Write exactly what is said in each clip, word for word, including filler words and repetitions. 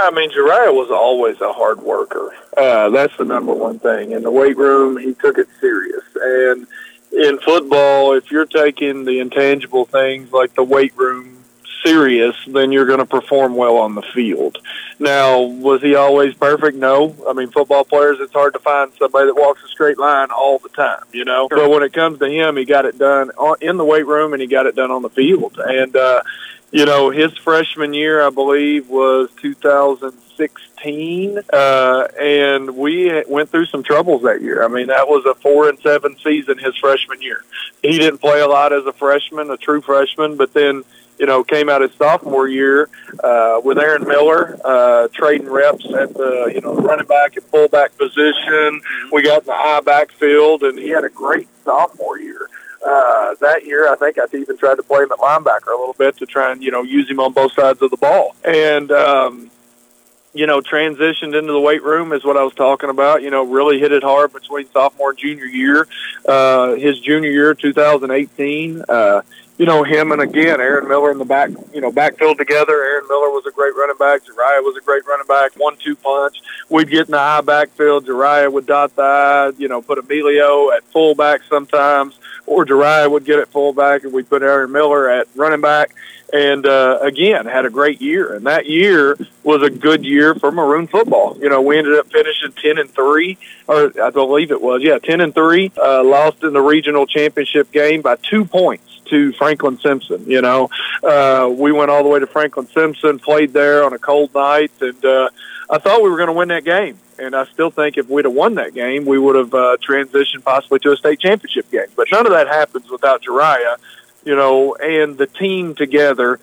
I mean, Jariah was always a hard worker. Uh, that's the number one thing. In the weight room, he took it serious. And in football, if you're taking the intangible things like the weight room serious, then you're going to perform well on the field. Now, was he always perfect? No. I mean, football players, it's hard to find somebody that walks a straight line all the time, you know. But when it comes to him, he got it done in the weight room and he got it done on the field. And, uh, you know, his freshman year, I believe, was two thousand sixteen, uh, and we went through some troubles that year. I mean, that was a four and seven season his freshman year. He didn't play a lot as a freshman, a true freshman, but then, you know, came out his sophomore year uh, with Aaron Miller uh, trading reps at the, you know, running back and fullback position. We got in the high backfield, and he had a great sophomore year. Uh, that year, I think I even tried to play him at linebacker a little bit to try and, you know, use him on both sides of the ball. And, um, you know, transitioned into the weight room is what I was talking about. You know, really hit it hard between sophomore and junior year. Uh, his junior year, two thousand eighteen, uh, you know, him and, again, Aaron Miller in the back, you know, backfield together. Aaron Miller was a great running back. Jariah was a great running back, one two punch. We'd get in the high backfield. Jariah would dot the I, you know, put Emilio at fullback sometimes, or Jariah would get at fullback, and we'd put Aaron Miller at running back. And, uh, again, had a great year. And that year was a good year for Maroon football. You know, we ended up finishing ten and three, or I believe it was, yeah, ten and three, uh, lost in the regional championship game by two points to Franklin Simpson. You know, uh, we went all the way to Franklin Simpson, played there on a cold night, and uh, I thought we were going to win that game. And I still think if we'd have won that game, we would have uh, transitioned possibly to a state championship game. But none of that happens without Jariah, you know, and the team together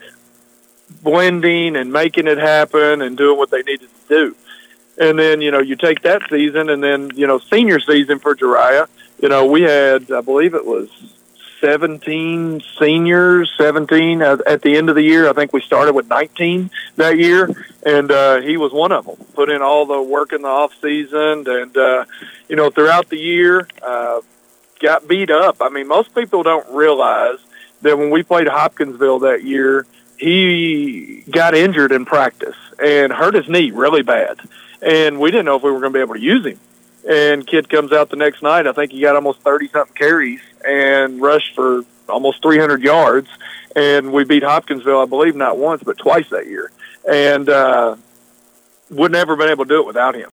blending and making it happen and doing what they needed to do. And then, you know, you take that season and then, you know, senior season for Jariah, you know, we had, I believe it was seventeen seniors, seventeen at, at the end of the year. I think we started with nineteen that year, and uh, he was one of them. Put in all the work in the off season, and uh, you know, throughout the year, uh, got beat up. I mean, most people don't realize that when we played Hopkinsville that year, he got injured in practice and hurt his knee really bad, and we didn't know if we were going to be able to use him. And kid comes out the next night. I think he got almost thirty-something carries and rushed for almost three hundred yards. And we beat Hopkinsville, I believe, not once but twice that year. And uh, would never been able to do it without him.